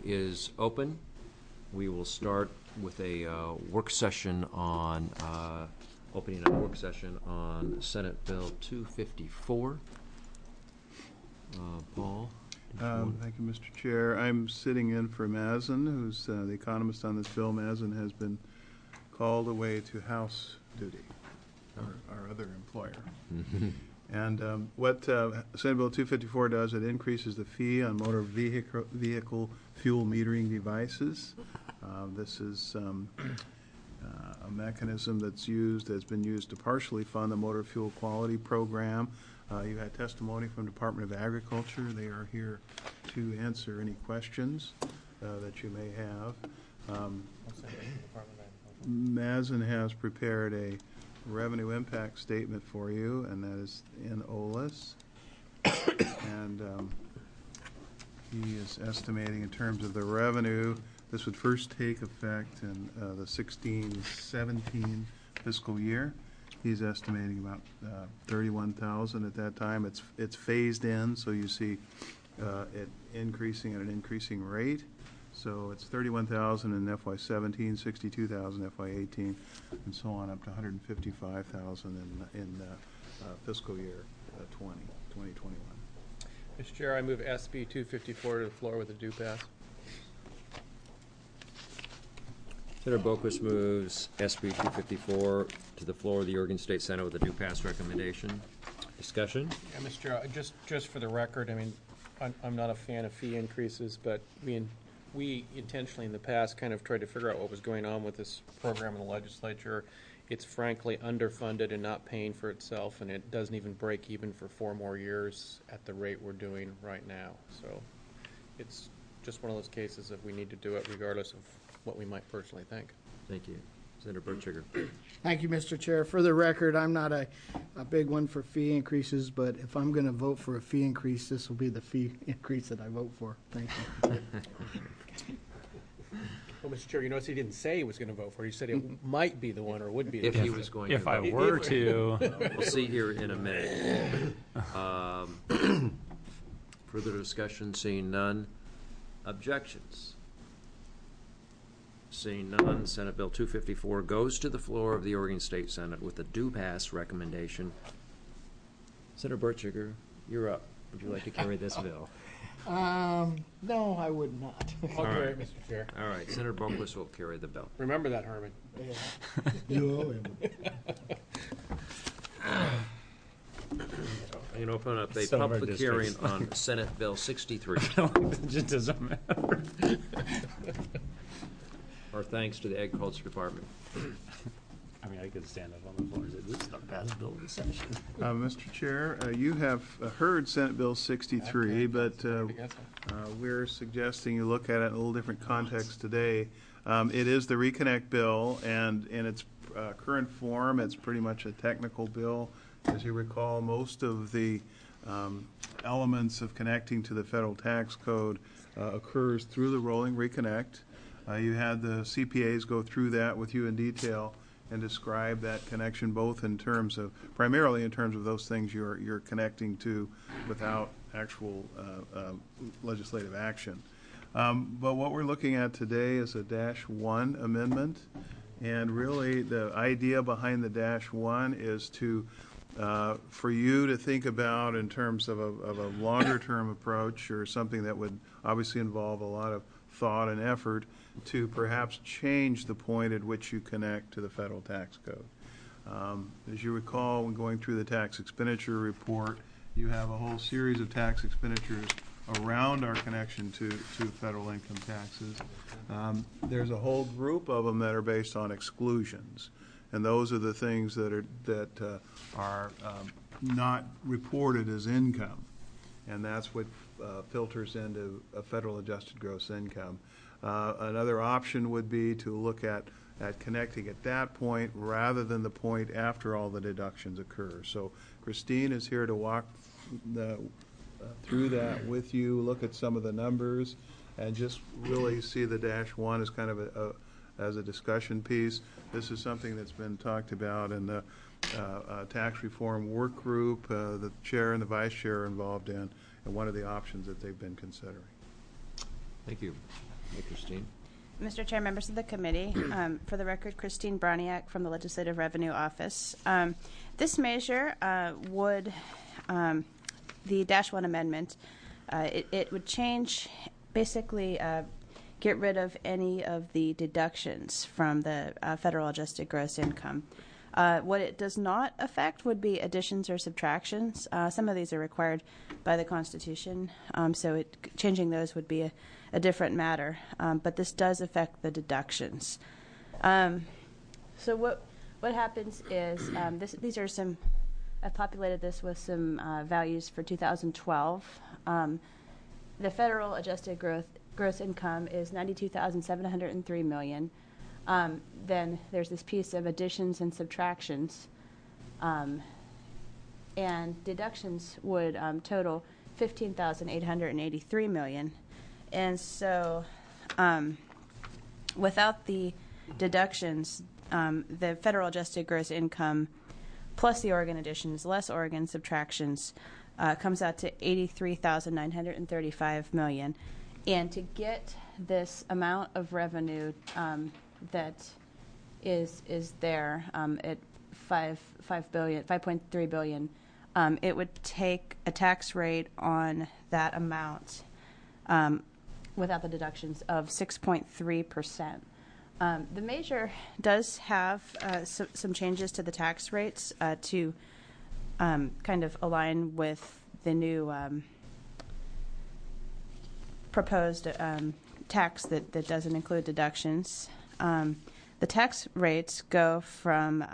is open. We will start with a work session on, opening a work session on Senate Bill 254. Paul? Thank you, Mr. Chair. I'm sitting in for Mazin, who's the economist on this bill. Mazin has been called away to House duty, our other employer. And what Senate Bill 254 does, it increases the fee on motor vehicle fuel metering devices. This is a mechanism that's been used to partially fund the motor fuel quality program. You had testimony from Department of Agriculture. They are here to answer any questions that you may have. Mazin has prepared a revenue impact statement for you, and that is in OLS. And he is estimating in terms of the revenue, this would first take effect in the 16-17 fiscal year. He's estimating about 31,000 at that time. It's phased in, so you see it increasing at an increasing rate. So it's 31,000 in FY17, 62,000 FY18, and so on up to 155,000 in fiscal year 2021. Mr. Chair, I move SB 254 to the floor with a due pass. Senator Boquist moves SB 254 to the floor of the Oregon State Senate with a due pass recommendation. Discussion? Yeah, Mr. Chair, just for the record, I mean, I'm not a fan of fee increases, but we intentionally in the past kind of tried to figure out what was going on with this program in the legislature. It's frankly underfunded and not paying for itself, and it doesn't even break even for 4 more years at the rate we're doing right now. So it's just one of those cases that we need to do it regardless of what we might personally think. Thank you. Senator Bertschiger. Thank you, Mr. Chair. For the record, I'm not a big one for fee increases, but if I'm going to vote for a fee increase, this will be the fee increase that I vote for. Thank you. Well, Mr. Chair, you notice he didn't say he was going to vote for it. He said it might be the one or would be the If one. he was going If to I vote. were to. We'll see here in a minute. Further discussion, seeing none. Objections? Seeing none, Senate Bill 254 goes to the floor of the Oregon State Senate with a due pass recommendation. Senator Bertschiger, you're up. Would you like to carry this bill? No, I would not. I'll carry it, Mr. Chair. All right, Senator Boquist will carry the bill. Remember that, Herman. You can open up a Some of our public hearing districts. on Senate Bill 63. It just doesn't matter. Our thanks to the Agriculture Department. I mean, I could stand up on the floor and say, this is the best bill of the session. Mr. Chair, you have heard Senate Bill 63, but we're suggesting you look at it in a little different context today. It is the Reconnect bill, and in its current form, it's pretty much a technical bill. As you recall, most of the elements of connecting to the federal tax code occurs through the rolling Reconnect. You had the CPAs go through that with you in detail and describe that connection, both in terms of, primarily in terms of those things you're connecting to without actual legislative action. But what we're looking at today is a -1 amendment, and really the idea behind the -1 is to for you to think about in terms of a longer term approach, or something that would obviously involve a lot of thought and effort, to perhaps change the point at which you connect to the federal tax code. As you recall, when going through the tax expenditure report, you have a whole series of tax expenditures around our connection to federal income taxes. There's a whole group of them that are based on exclusions, and those are the things that are not reported as income, and that's what filters into a federal adjusted gross income. Another option would be to look at connecting at that point rather than the point after all the deductions occur. So Christine is here to walk through that with you, look at some of the numbers, and just really see the -1 as kind of as a discussion piece. This is something that's been talked about in the tax reform work group. The chair and the vice chair are involved in, and one of the options that they've been considering. Thank you. Hey, Christine. Mr. Chair, members of the committee, for the record, Christine Broniak from the Legislative Revenue Office. This measure would, the Dash 1 amendment, it would change, basically get rid of any of the deductions from the federal adjusted gross income. What it does not affect would be additions or subtractions. Some of these are required by the Constitution, so changing those would be a different matter. But this does affect the deductions. So what happens is these are some. I've populated this with some values for 2012. The federal adjusted gross income is $92,703 million. Then there's this piece of additions and subtractions, and deductions would total $15,883 million. And so, without the deductions, the federal adjusted gross income plus the Oregon additions, less Oregon subtractions, comes out to $83,935 million. And to get this amount of revenue that is there at $5.3 billion, it would take a tax rate on that amount without the deductions of 6.3%. The measure does have some changes to the tax rates to kind of align with the new proposed tax that doesn't include deductions. The tax rates go from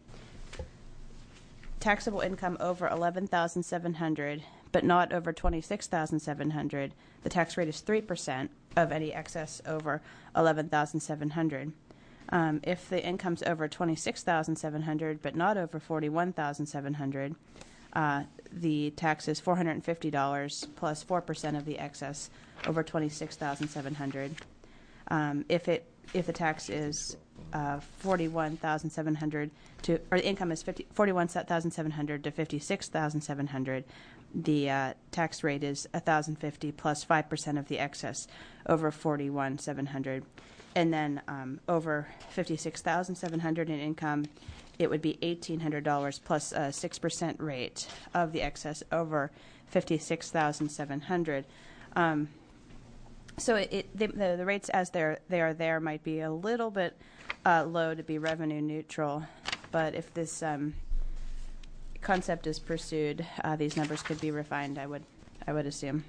taxable income over $11,700, but not over $26,700. The tax rate is 3% of any excess over $11,700. If the income's over $26,700, but not over $41,700, the tax is $450 plus 4% of the excess over $26,700. If the tax is $41,700 or the income is $41,700 to $56,700, the tax rate is $1,050 plus 5% of the excess over $41,700, and then over $56,700 in income, it would be $1,800 plus a 6% rate of the excess over $56,700. So the rates as they are there might be a little bit low to be revenue neutral, but if this concept is pursued, these numbers could be refined. I would assume.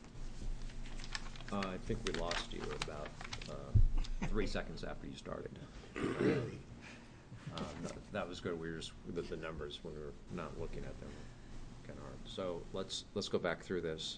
I think we lost you about 3 seconds after you started. That was good. We were just the numbers. We were not looking at them kind of hard. So let's go back through this.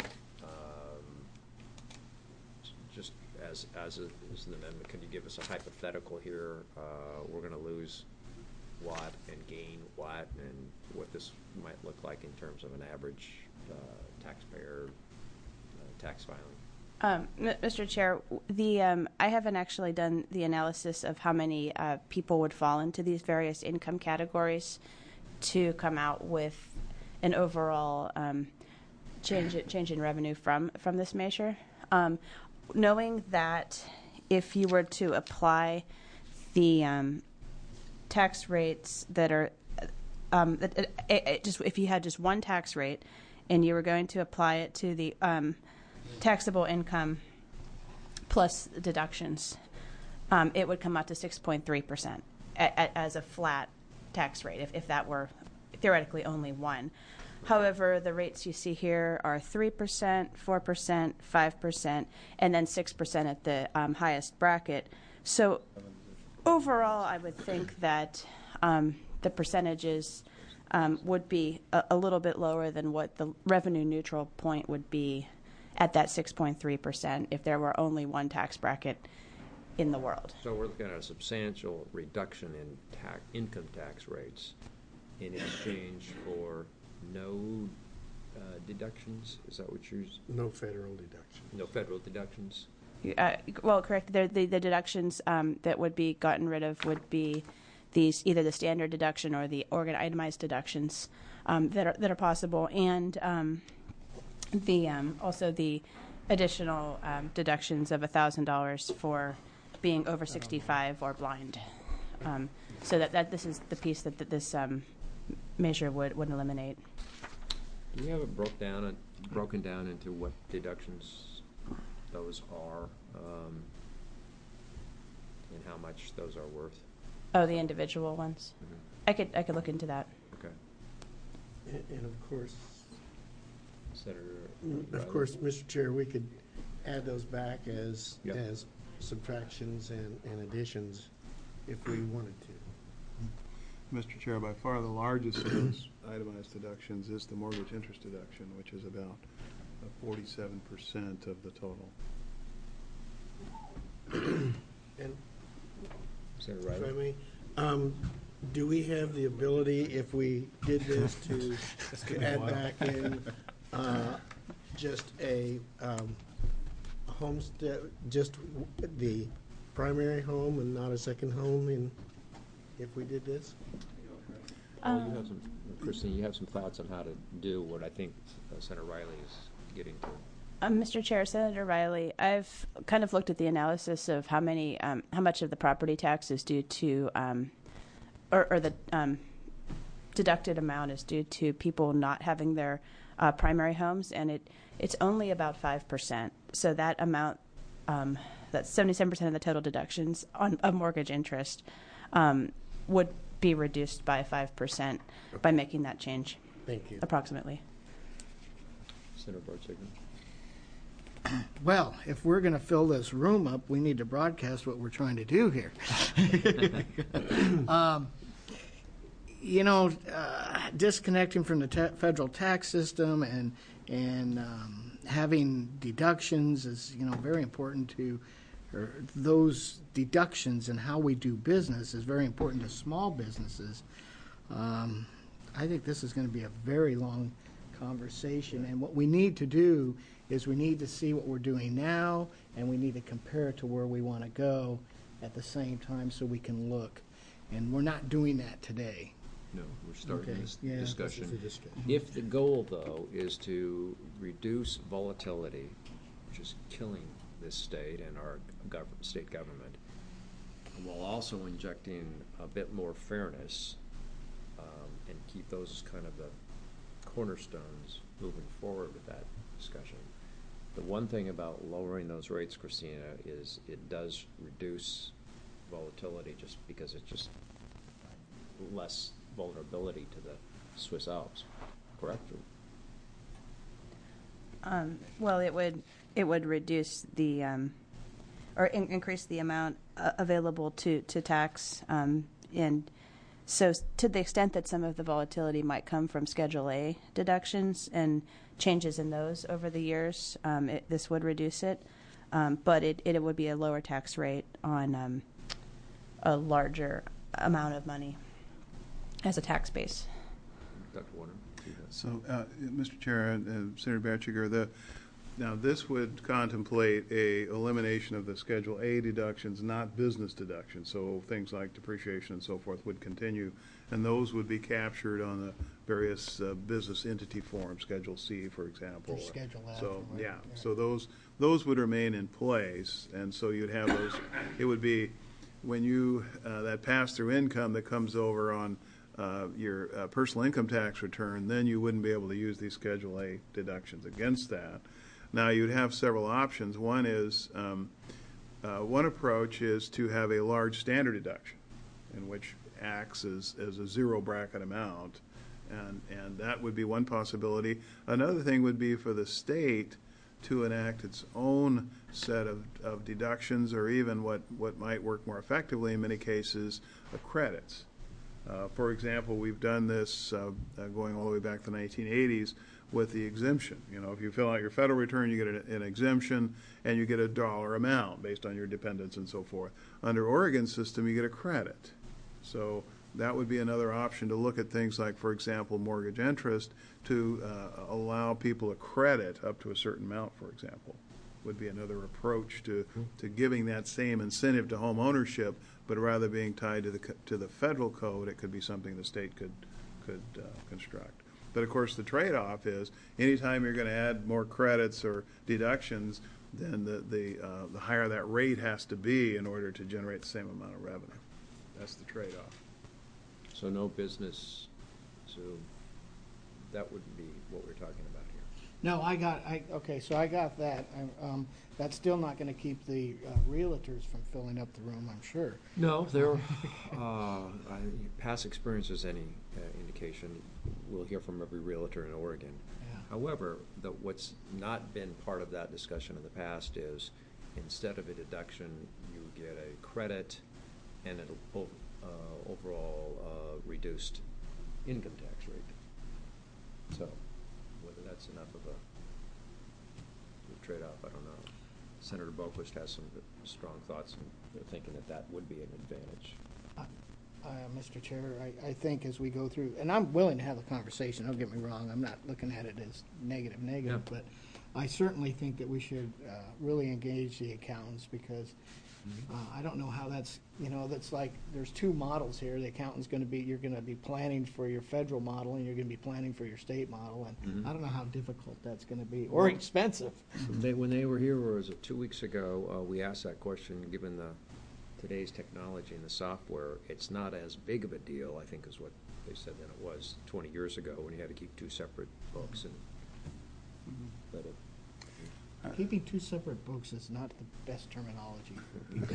Just as an amendment, can you give us a hypothetical here? We're going to lose what and gain what, and what this might look like in terms of an average taxpayer tax filing. Mr. Chair, I haven't actually done the analysis of how many people would fall into these various income categories to come out with an overall change in revenue from this measure. Knowing that if you were to apply the tax rates that are if you had just one tax rate and you were going to apply it to the taxable income plus deductions, it would come out to 6.3% as a flat tax rate if that were theoretically only one. However, the rates you see here are 3%, 4%, 5%, and then 6% at the highest bracket. So overall, I would think that the percentages would be a little bit lower than what the revenue neutral point would be at that 6.3% if there were only one tax bracket in the world. So we're looking at a substantial reduction in income tax rates in exchange for no deductions. Is that what you're? No federal deduction. No federal deductions. Well, correct. The deductions that would be gotten rid of would be these either the standard deduction or the Oregon itemized deductions that are possible, and also the additional deductions of $1,000 for being over 65 or blind. So that this is the piece that this measure would eliminate. Do we have it broken down into what deductions those are, and how much those are worth? Oh, the individual ones. Mm-hmm. I could look into that. Okay. And of course, Senator of course, Mr. Chair, we could add those back as Yep. as subtractions and additions if we wanted to. Mr. Chair, by far the largest of those itemized deductions is the mortgage interest deduction, which is about 47% of the total. And Senator if I Riley? may, do we have the ability, if we did this, to add back in just a homestead, just the primary home and not a second home in, if we did this? Well, you have some, Christine, you have some thoughts on how to do what I think Senator Riley is getting to. Mr. Chair, Senator Riley, I've kind of looked at the analysis of how much of the property tax is due to, or the deducted amount is due to people not having their primary homes, and it's only about 5%. So that amount, that's 77% of the total deductions of mortgage interest, would be reduced by 5% by making that change. Thank you. Approximately. Senator Bartsigner? Well, if we're going to fill this room up, we need to broadcast what we're trying to do here. Disconnecting from the federal tax system and having deductions is, very important to, or those deductions and how we do business is very important to small businesses. I think this is going to be a very long conversation, and what we need to do is we need to see what we're doing now, and we need to compare it to where we want to go at the same time so we can look. And we're not doing that today. No, we're starting Okay, this yeah. discussion. This is a discussion. If the goal, though, is to reduce volatility, which is killing this state and our state government, while also injecting a bit more fairness, and keep those as kind of the cornerstones moving forward with that discussion. The one thing about lowering those rates, Christina, is it does reduce volatility just because it's just less vulnerability to the Swiss Alps, correct? Well, it would reduce the or increase the amount available to tax, and so to the extent that some of the volatility might come from Schedule A deductions and changes in those over the years, this would reduce it, but it would be a lower tax rate on a larger amount of money as a tax base. Dr. Warner? So, Mr. Chair, Senator Batchiger, now this would contemplate a elimination of the Schedule A deductions, not business deductions. So things like depreciation and so forth would continue, and those would be captured on the various business entity forms, Schedule C, for example. Or Schedule F, So, right, yeah, yeah. so those would remain in place, and so you'd have those. It would be when you that pass-through income that comes over on your personal income tax return, then you wouldn't be able to use these Schedule A deductions against that. Now, you'd have several options. One is, one approach is to have a large standard deduction, in which acts as a zero bracket amount, and that would be one possibility. Another thing would be for the state to enact its own set of deductions, or even what might work more effectively in many cases, credits. For example, we've done this going all the way back to the 1980s with the exemption. If you fill out your federal return, you get an exemption, and you get a dollar amount based on your dependents and so forth. Under Oregon's system, you get a credit. So that would be another option to look at things like, for example, mortgage interest, to allow people a credit up to a certain amount, for example, would be another approach to giving that same incentive to home ownership, but rather being tied to the federal code, it could be something the state could construct. But of course, the trade-off is, anytime you're gonna add more credits or deductions, then the higher that rate has to be in order to generate the same amount of revenue. That's the trade-off. So no business, so that wouldn't be what we're talking about here. No, okay, so I got that. That's still not gonna keep the realtors from filling up the room, I'm sure. No, there, past experience is any indication, we'll hear from every realtor in Oregon. Yeah. However, what's not been part of that discussion in the past is, instead of a deduction, you get a credit and an overall reduced income tax rate. So, whether that's enough of a trade-off, I don't know. Senator Boquist has some strong thoughts, and they're thinking that would be an advantage. Mr. Chair, I think as we go through, and I'm willing to have the conversation, don't get me wrong, I'm not looking at it as negative, Yeah. but I certainly think that we should really engage the accountants, because I don't know how that's, that's like, there's two models here. The accountant's you're gonna be planning for your federal model, and you're gonna be planning for your state model, and I don't know how difficult that's gonna be, or expensive. When they were here, or was it 2 weeks ago, we asked that question, given today's technology and the software, it's not as big of a deal, I think, is what they said, than it was 20 years ago, when you had to keep two separate books, and but Keeping two separate books is not the best terminology for people.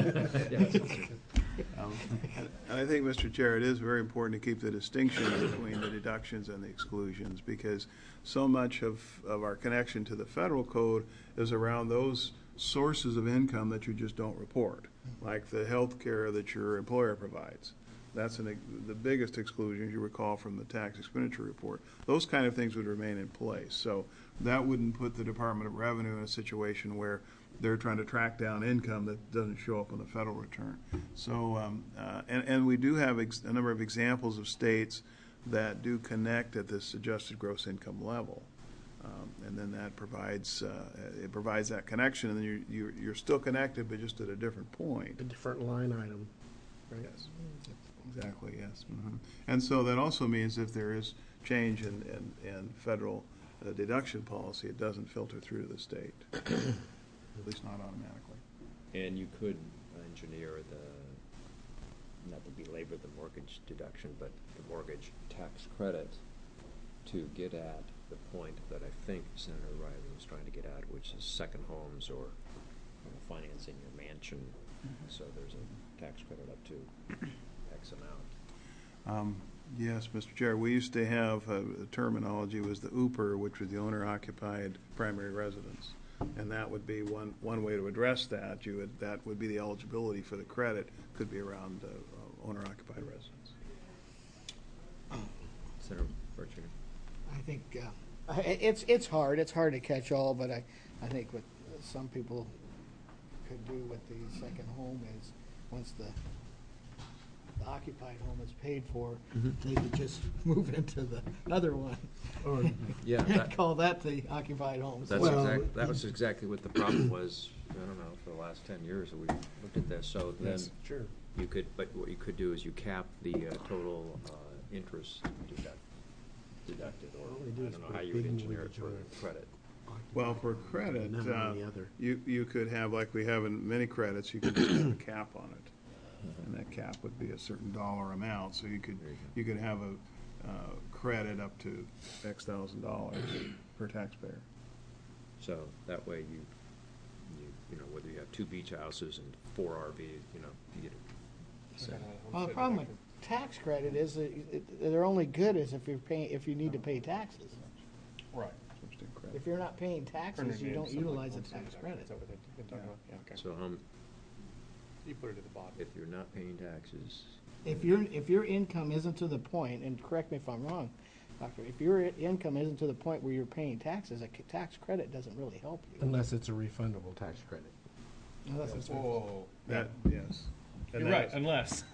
And I think, Mr. Chair, it is very important to keep the distinction between the deductions and the exclusions, because so much of our connection to the federal code is around those sources of income that you just don't report, like the health care that your employer provides. That's the biggest exclusion, as you recall from the tax expenditure report. Those kind of things would remain in place. So that wouldn't put the Department of Revenue in a situation where they're trying to track down income that doesn't show up on the federal return. So, and we do have a number of examples of states that do connect at this adjusted gross income level. And then that provides that connection, and then you're still connected, but just at a different point. A different line item, right? Yes, exactly, yes. And so that also means if there is change in federal deduction policy, it doesn't filter through to the state, at least not automatically. And you could engineer not to belabor the mortgage deduction, but the mortgage tax credit to get at the point that I think Senator Riley was trying to get at, which is second homes or financing your mansion. So there's a tax credit up to X amount. Yes, Mr. Chair, we used to have a terminology was the OOPR, which was the owner-occupied primary residence, and that would be one way to address that. That would be the eligibility for the credit, could be around owner-occupied residence. Senator Bertschger. I think it's hard. It's hard to catch all, but I think what some people could do with the second home is, once the occupied home is paid for, they could just move into the other one. Or Yeah, Call that the occupied home. that was exactly what the problem was. I don't know, for the last 10 years that we looked at this. So then sure. you could, but what you could do is you cap the total interest deducted, or All they do I is don't know put how a you would big engineer it mortgage for on it. credit. Well, for credit, And then on the other. you could have, like we have in many credits, you could just have a cap on it. And that cap would be a certain dollar amount, so you could have a credit up to X thousand dollars per taxpayer. So that way you know, whether you have 2 beach houses and 4 RVs, you get it. So, Well, the problem with tax credit is that they're only good as if you need to pay taxes. Right. Switched in credit. If you're not paying taxes, you don't utilize the tax credit. Is that what they've been talking about? Yeah, okay. so You put it at the bottom. if you're not paying taxes, If your income isn't to the point, and correct me if I'm wrong, Doctor, if your income isn't to the point where you're paying taxes, a tax credit doesn't really help you. Unless it's a refundable tax credit. Unless it's Whoa. That, yes. And You're right, that's- unless.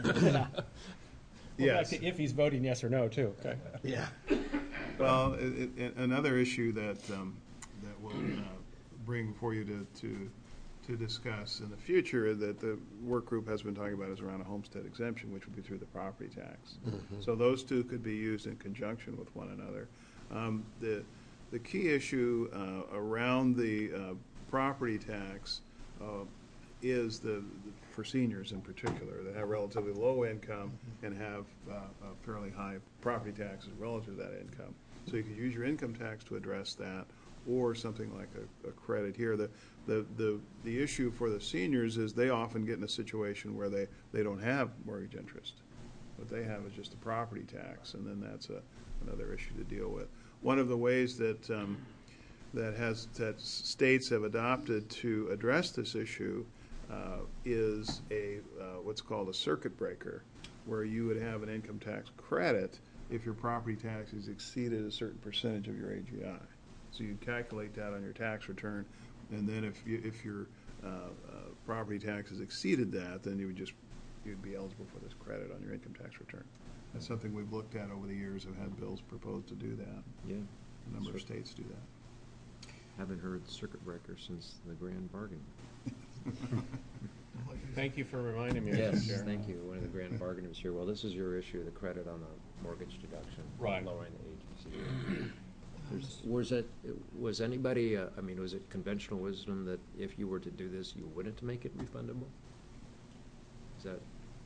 Yes. If he's voting yes or no, too. Okay. Yeah. Well, another issue that we'll bring for you to to discuss in the future that the work group has been talking about is around a homestead exemption, which would be through the property tax. So those two could be used in conjunction with one another. The key issue around the property tax is for seniors in particular that have relatively low income and have a fairly high property taxes relative to that income. So you could use your income tax to address that, or something like a credit here. The issue for the seniors is they often get in a situation where they don't have mortgage interest. What they have is just a property tax, and then that's another issue to deal with. One of the ways that states have adopted to address this issue is what's called a circuit breaker, where you would have an income tax credit if your property taxes exceeded a certain percentage of your AGI. So you'd calculate that on your tax return, and then if your property taxes exceeded that, then you'd be eligible for this credit on your income tax return. That's something we've looked at over the years. Have had bills proposed to do that. Yeah. A number of states do that. Haven't heard circuit breaker since the grand bargain. Thank you for reminding me. Yes, Mr. Chair. thank you. One of the grand bargainers here. Well, this is your issue, the credit on the mortgage deduction. Right. Lowering the age. Was anybody, was it conventional wisdom that if you were to do this, you wouldn't make it refundable? Is that?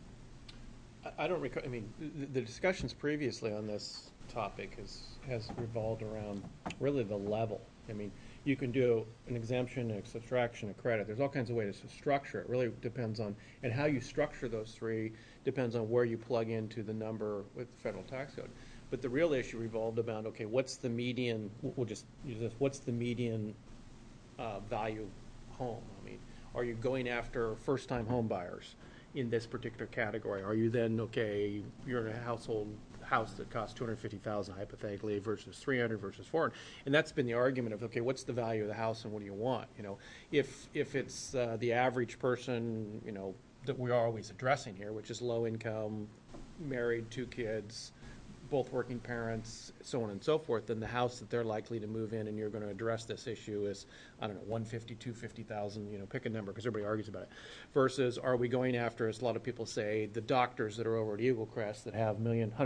I don't recall, the discussions previously on this topic has revolved around really the level. You can do an exemption, a subtraction, a credit. There's all kinds of ways to structure it. It really depends on, and how you structure those three depends on where you plug into the number with the federal tax code. But the real issue revolved about, okay, what's the median, we'll just use this, what's the median value home? Are you going after first-time home buyers in this particular category? Are you then, okay, you're in a house that costs $250,000 hypothetically versus $300 versus $400, and that's been the argument of, okay, what's the value of the house and what do you want? If it's the average person, that we are always addressing here, which is low income, married, 2 kids, both working parents, so on and so forth, then the house that they're likely to move in and you're going to address this issue is, I don't know, $150,000, $250,000, pick a number because everybody argues about it. Versus, are we going after, as a lot of people say, the doctors that are over at Eagle Crest that have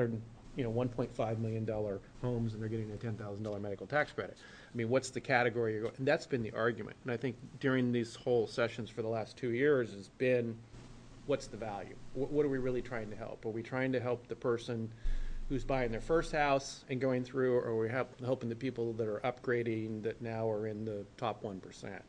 $1.5 million homes and they're getting a $10,000 medical tax credit? What's the category you're going? And that's been the argument. And I think during these whole sessions for the last 2 years has been, what's the value? What are we really trying to help? Are we trying to help the person who's buying their first house and going through, or are we helping the people that are upgrading that now are in the top 1%?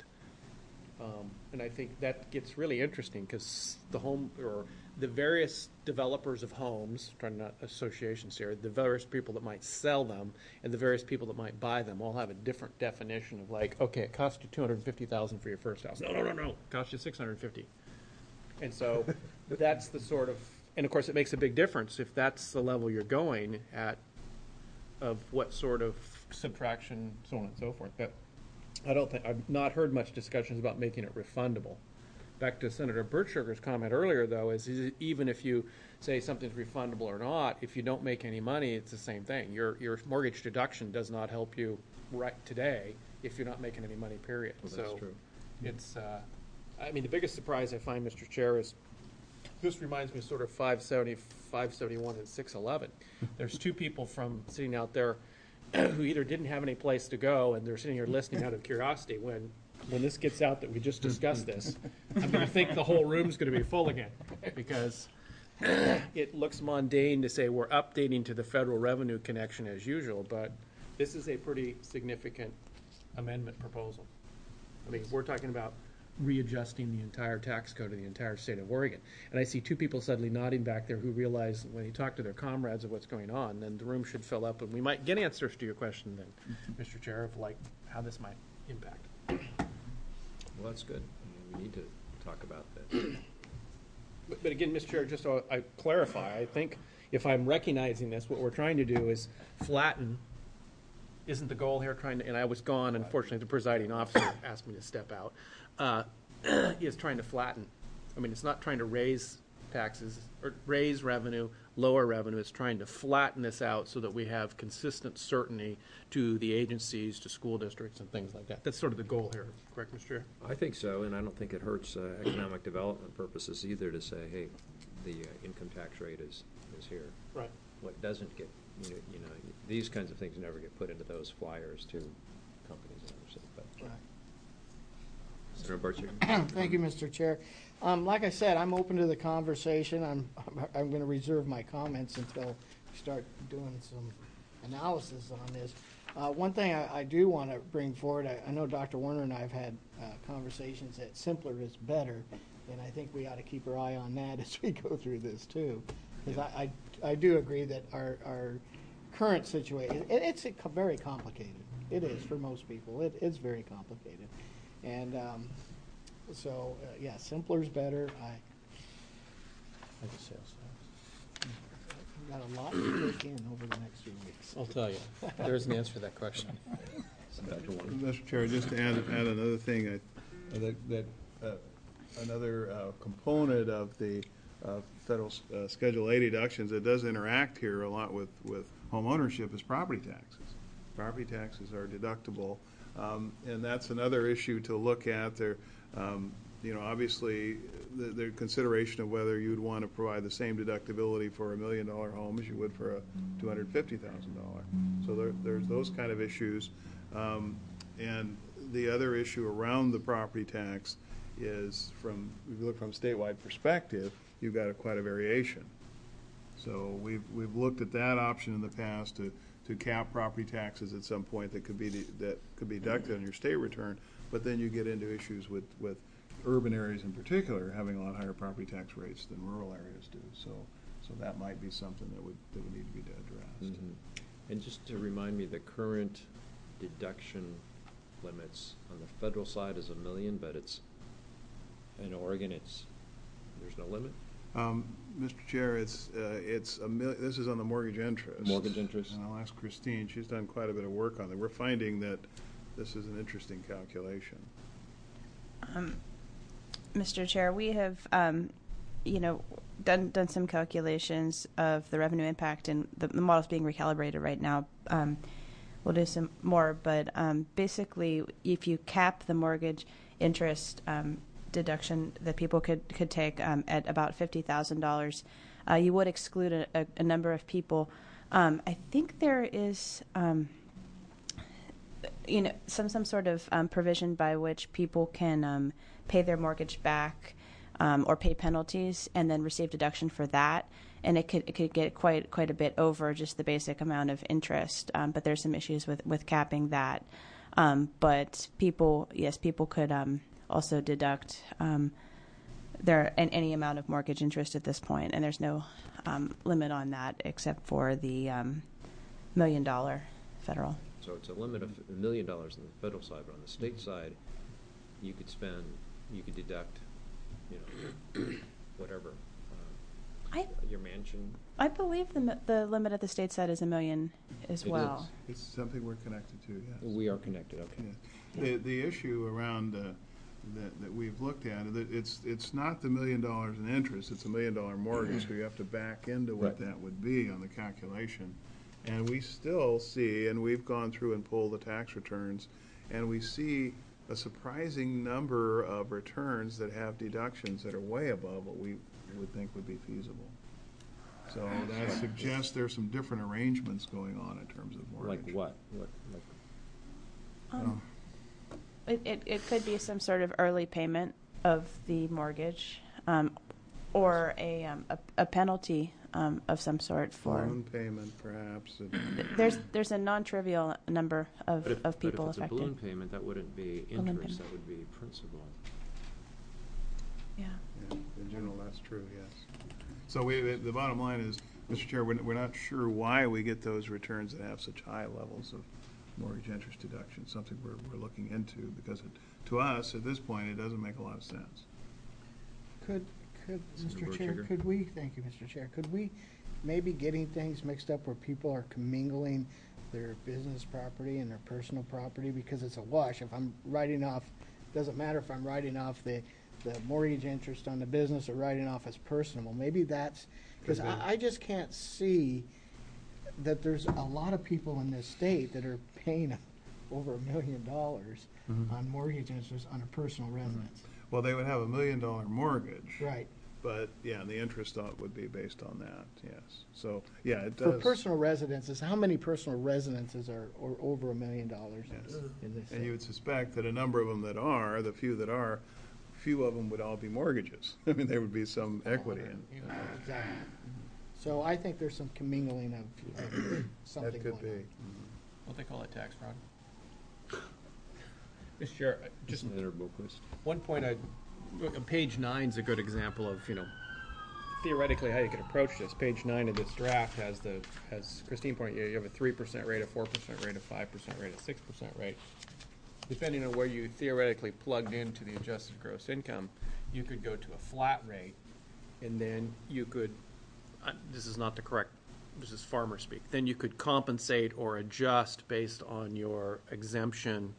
And I think that gets really interesting because the various developers of homes, trying not associations here, the various people that might sell them and the various people that might buy them all have a different definition of okay, it cost you $250,000 for your first house. No, it cost you $650,000. And so that's the sort of, and of course it makes a big difference if that's the level you're going at of what sort of subtraction, so on and so forth. But I've not heard much discussions about making it refundable. Back to Senator Bertschiger's comment earlier, though, is even if you say something's refundable or not, if you don't make any money, it's the same thing. Your mortgage deduction does not help you right today if you're not making any money, period. Well, that's true. It's, the biggest surprise I find, Mr. Chair, is this reminds me sort of 570, 571, and 611. There's 2 people from sitting out there who either didn't have any place to go and they're sitting here listening out of curiosity. When this gets out that we just discussed this, I'm going to think the whole room's going to be full again because it looks mundane to say we're updating to the federal revenue connection as usual, but this is a pretty significant amendment proposal. We're talking about readjusting the entire tax code of the entire state of Oregon. And I see 2 people suddenly nodding back there who realize when you talk to their comrades of what's going on, then the room should fill up and we might get answers to your question then, Mr. Chair, of how this might impact. Well, that's good. We need to talk about this. But again, Mr. Chair, just so I clarify, I think if I'm recognizing this, what we're trying to do is flatten. Isn't the goal here and I was gone, unfortunately, the presiding officer asked me to step out, is trying to flatten. It's not trying to raise taxes, or raise revenue, lower revenue. It's trying to flatten this out so that we have consistent certainty to the agencies, to school districts, and things like that. That's sort of the goal here, correct, Mr. Chair? I think so, and I don't think it hurts economic development purposes either to say, hey, the income tax rate is here. Right. What doesn't get, you know, these kinds of things never get put into those flyers to companies and others. But Senator Barcher. Thank you, Mr. Chair. Like I said, I'm open to the conversation. I'm going to reserve my comments until we start doing some analysis on this. One thing I do want to bring forward, I know Dr. Warner and I have had conversations that simpler is better, and I think we ought to keep our eye on that as we go through this too. Because I do agree that our current situation, it's very complicated. It is for most people. It is very complicated. And yeah, simpler is better. Like a sales tax. I've got a lot to take in over the next few weeks. I'll tell you. There's an answer to that question. Dr. Warner. Mr. Chair, just to add another thing, another component of the federal Schedule A deductions that does interact here a lot with home ownership is property taxes. Property taxes are deductible, and that's another issue to look at. There, obviously, the consideration of whether you'd want to provide the same deductibility for $1 million home as you would for a $250,000. So there's those kind of issues, and the other issue around the property tax is if you look from a statewide perspective, you've got quite a variation. So we've looked at that option in the past to cap property taxes at some point that could be deducted on your state return, but then you get into issues with urban areas in particular having a lot higher property tax rates than rural areas do. So that might be something that would need to be addressed. Mm-hmm. And just to remind me, the current deduction limits on the federal side is $1 million, but it's in Oregon there's no limit. Mr. Chair, it's $1 million. This is on the mortgage interest. Mortgage interest. And I'll ask Christine. She's done quite a bit of work on it. We're finding that this is an interesting calculation. Mr. Chair, we have, done some calculations of the revenue impact, and the model's being recalibrated right now. We'll do some more, but basically, if you cap the mortgage interest deduction that people could take at about $50,000, you would exclude a number of people. I think there is, some sort of provision by which people can pay their mortgage back or pay penalties and then receive deduction for that. And it could get quite a bit over just the basic amount of interest. But there's some issues with capping that. But people could also deduct any amount of mortgage interest at this point, and there's no limit on that except for the $1 million federal. So it's a limit of $1 million on the federal side, but on the state side, you could deduct, whatever, your mansion. I believe the limit at the state side is $1 million as well. It's something we're connected to, yes. We are connected, okay. Yeah. The issue around that we've looked at, it's not the $1 million in interest, it's a $1 million mortgage, so you have to back into what that would be on the calculation. And we still see, and we've gone through and pulled the tax returns, and we see a surprising number of returns that have deductions that are way above what we would think would be feasible. So that suggests there's some different arrangements going on in terms of mortgage. Like what? It could be some sort of early payment of the mortgage, or a penalty of some sort for loan payment, perhaps. There's a non-trivial number of people but if it's affected. a balloon payment, that wouldn't be interest, that would be principal. Yeah. In general, that's true, yes. So the bottom line is, Mr. Chair, we're not sure why we get those returns that have such high levels of mortgage interest deduction, something we're looking into, because to us, at this point, it doesn't make a lot of sense. Could Mr. Chair, thank you, Mr. Chair, could we maybe getting things mixed up where people are commingling their business property and their personal property, because it's a wash. If I'm writing off, doesn't matter if I'm writing off the the mortgage interest on the business or writing off as personal. Well, maybe that's, because I just can't see that there's a lot of people in this state that are paying over $1 million on mortgage interest on a personal residence. Well, they would have $1 million mortgage. Right. But, yeah, the interest on would be based on that, yes. So, yeah, it For does. personal residences, how many personal residences are over $1 million Yes. in this And you state? would suspect that a number of them that are, the few that are, few of them would all be mortgages. I mean, there would be some equity in. Exactly. So I think there's some commingling of something That going could be. on. What they call it, tax fraud. Mr. Chair, just Senator Boquist. one point page 9 is a good example of, theoretically how you could approach this. Page 9 of this draft has Christine pointed out, you have a 3% rate, a 4% rate, a 5% rate, a 6% rate. Depending on where you theoretically plugged into the adjusted gross income, you could go to a flat rate, and then you could, this is not the correct, this is farmer speak, then you could compensate or adjust based on your exemption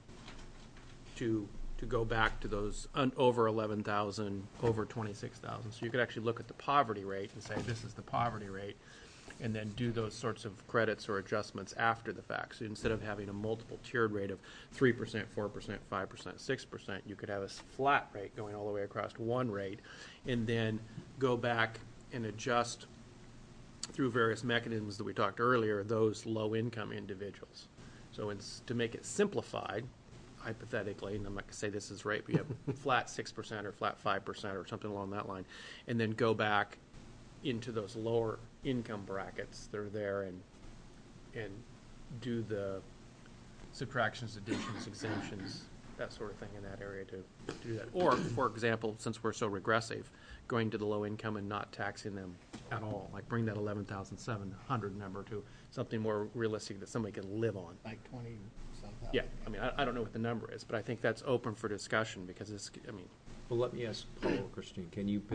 to go back to those over 11,000, over 26,000. So you could actually look at the poverty rate and say, this is the poverty rate, and then do those sorts of credits or adjustments after the fact. So instead of having a multiple tiered rate of 3%, 4%, 5%, 6%, you could have a flat rate going all the way across to one rate, and then go back and adjust through various mechanisms that we talked earlier, those low-income individuals. So to make it simplified, hypothetically, and I'm not going to say this is right, but you have flat 6% or flat 5% or something along that line, and then go back into those lower income brackets that are there and do the subtractions, additions, exemptions, that sort of thing in that area to do that. Or, for example, since we're so regressive, going to the low income and not taxing them at all, like bring that 11,700 number to something more realistic that somebody can live on. Like 20-some. Yeah, I mean, I don't know what the number is, but I think that's open for discussion because it's, I mean, Well, let me ask Paul or Christine, can you,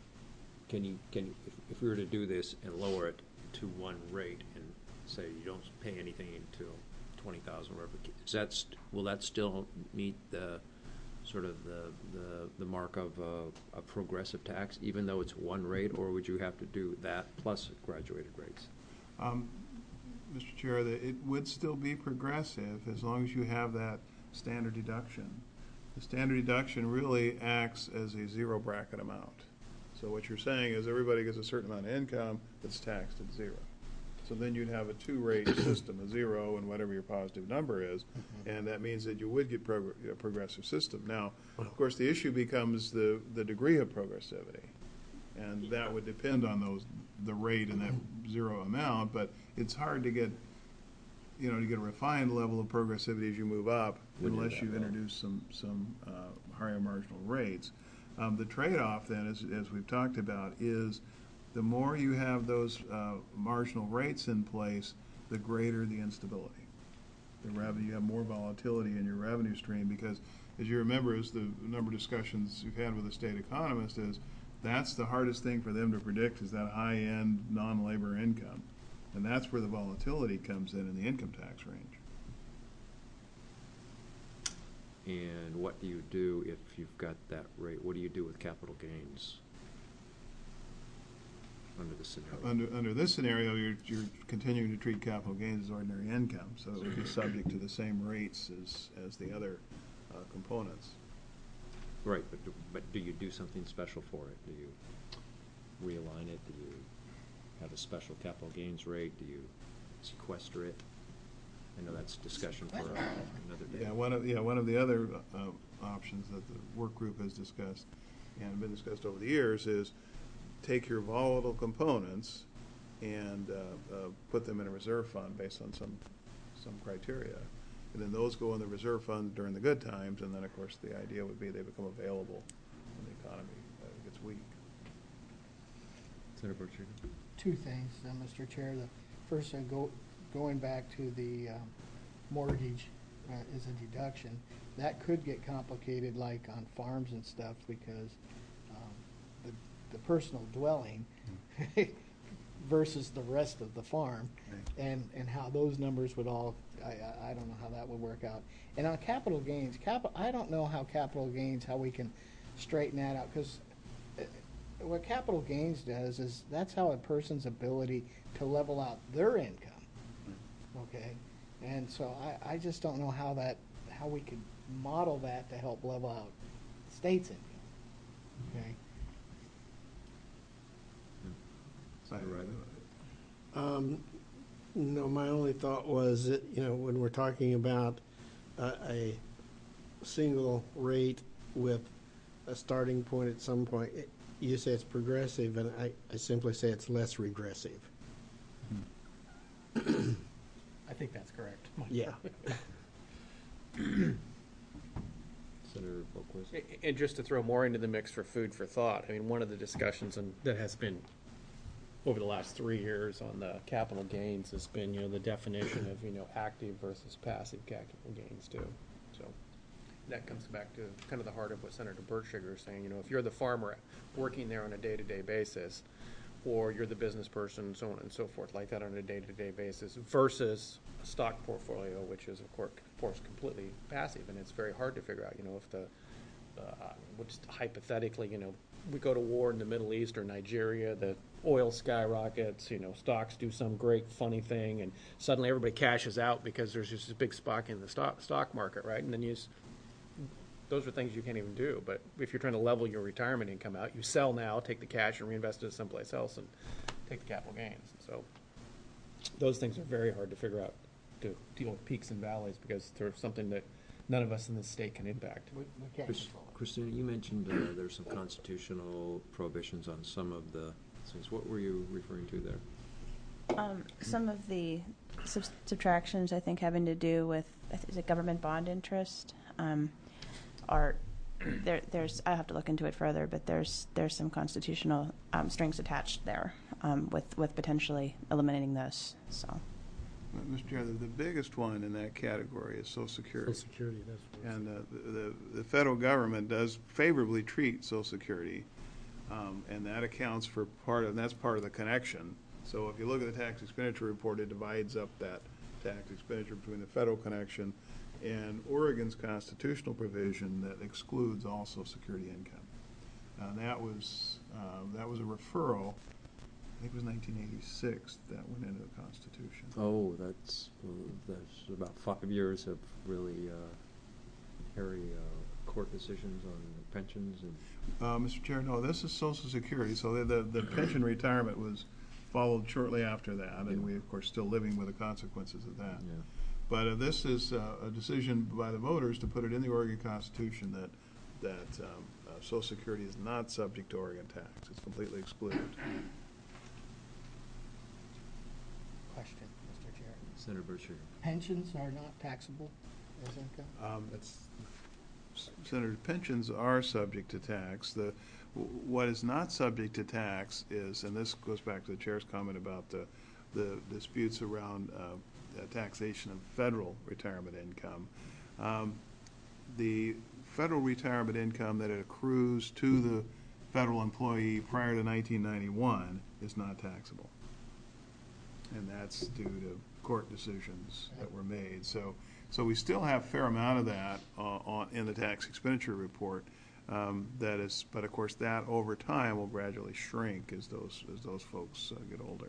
if we were to do this and lower it to one rate and say you don't pay anything until 20,000, whatever, will that still meet the sort of the mark of a progressive tax, even though it's one rate, or would you have to do that plus graduated rates? Mr. Chair, that it would still be progressive as long as you have that standard deduction. The standard deduction really acts as a zero bracket amount. So what you're saying is everybody gets a certain amount of income that's taxed at zero. So then you'd have a two-rate system, a zero and whatever your positive number is, and that means that you would get a progressive system. Now, of course, the issue becomes the degree of progressivity, and that would depend on the rate and that zero amount, but it's hard to get a refined level of progressivity as you move up unless you introduce some higher marginal rates. The trade-off then, as we've talked about, is the more you have those marginal rates in place, the greater the instability. The revenue, you have more volatility in your revenue stream because, as you remember, as the number of discussions you've had with the state economist is, that's the hardest thing for them to predict is that high-end non-labor income. And that's where the volatility comes in the income tax range. And what do you do if you've got that rate? What do you do with capital gains under this scenario? Under this scenario, you're continuing to treat capital gains as ordinary income, so it would be subject to the same rates as the other components. Right, but do you do something special for it? Do you realign it? Do you have a special capital gains rate? Do you sequester it? I know that's discussion for another day. Yeah, one of the other options that the work group has discussed and been discussed over the years is take your volatile components and put them in a reserve fund based on some criteria. And then those go in the reserve fund during the good times, and then, of course, the idea would be they become available when the economy gets weak. Senator Berkshire. Two things, Mr. Chair. The first, going back to the mortgage as a deduction, that could get complicated like on farms and stuff because the personal dwelling versus the rest of the farm and how those numbers would all, I don't know how that would work out. And on capital gains, I don't know how capital gains, how we can straighten that out, because what capital gains does is that's how a person's ability to level out their income. Okay? And so I just don't know how we could model that to help level out the state's income. Okay? No, my only thought was that, when we're talking about a single rate with a starting point at some point, you say it's progressive, and I simply say it's less regressive. I think that's correct. Yeah. Senator Boquist. And just to throw more into the mix for food for thought, I mean, one of the discussions that has been over the last 3 years on the capital gains has been, the definition of, active versus passive capital gains too. So that comes back to kind of the heart of what Senator Bertschiger is saying. If you're the farmer working there on a day-to-day basis, or you're the business person, so on and so forth, like that on a day-to-day basis, versus a stock portfolio, which is, of course, completely passive, and it's very hard to figure out, if just hypothetically, we go to war in the Middle East or Nigeria, the oil skyrockets, stocks do some great funny thing, and suddenly everybody cashes out because there's just a big spike in the stock market, right? And then those are things you can't even do. But if you're trying to level your retirement income out, you sell now, take the cash and reinvest it someplace else and take the capital gains. So those things are very hard to figure out, to deal with peaks and valleys, because they're something that none of us in this state can impact. We can't control it. Christina, you mentioned there's some constitutional prohibitions on some of the things. What were you referring to there? Some of the subtractions, I think, having to do with, is it government bond interest? There's I have to look into it further, but there's some constitutional strings attached there with potentially eliminating this. So, Mr. Chair, the biggest one in that category is Social Security. Social Security, that's what it is. And the federal government does favorably treat Social Security, and that accounts for that's part of the connection. So if you look at the tax expenditure report, it divides up that tax expenditure between the federal connection and Oregon's constitutional provision that excludes all Social Security income. That was a referral. I think it was 1986 that went into the Constitution. Oh, that's about 5 years of really hairy court decisions on pensions and. Mr. Chair, no, this is Social Security. So the pension retirement was followed shortly after that, and we, of course, still living with the consequences of that. Yeah. But this is a decision by the voters to put it in the Oregon Constitution that Social Security is not subject to Oregon tax. It's completely excluded. Question, Mr. Chair. Senator Bertschiger. Pensions are not taxable as income? Senator, pensions are subject to tax. What is not subject to tax is, and this goes back to the chair's comment about the disputes around taxation of federal retirement income. The federal retirement income that accrues to the federal employee prior to 1991 is not taxable. And that's due to court decisions that were made. So we still have a fair amount of that in the tax expenditure report. That is, but of course, that over time will gradually shrink as those folks get older.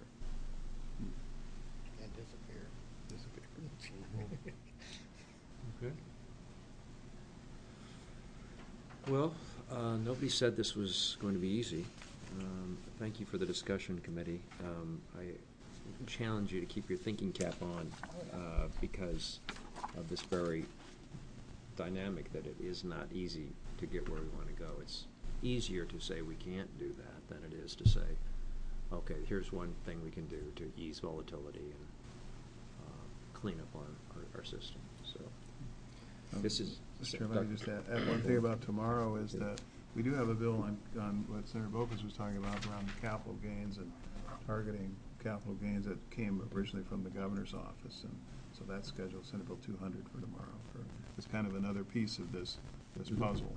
And disappear. Okay. Well, nobody said this was going to be easy. Thank you for the discussion, committee. I challenge you to keep your thinking cap on because of this very dynamic that it is not easy to get where we want to go. It's easier to say we can't do that than it is to say, okay, here's one thing we can do to ease volatility and clean up our system. So this is. Mr. Chairman, let me just add one thing about tomorrow is that we do have a bill on what Senator Boquist was talking about around capital gains and targeting capital gains that came originally from the governor's office, and so that's scheduled Senate Bill 200 for tomorrow. It's kind of another piece of this puzzle.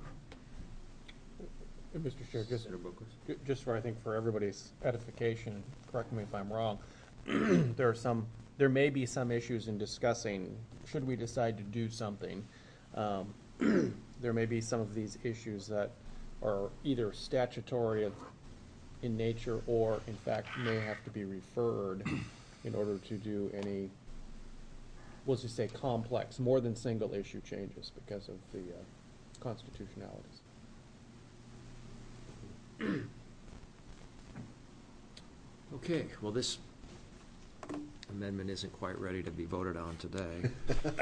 Mr. Chair, just for, I think, for everybody's edification, correct me if I'm wrong, there may be some issues in discussing, should we decide to do something, there may be some of these issues that are either statutory in nature or in fact may have to be referred in order to do any, we'll just say complex, more than single issue changes because of the constitutionalities. Okay, well, this amendment isn't quite ready to be voted on today.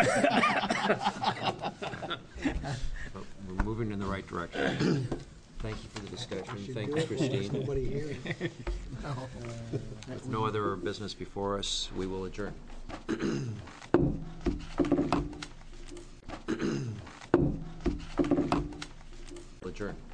But we're moving in the right direction. Thank you for the discussion. Should Thank do you, it while there's Christine. nobody here. With no other business before us, we will adjourn. Adjourn.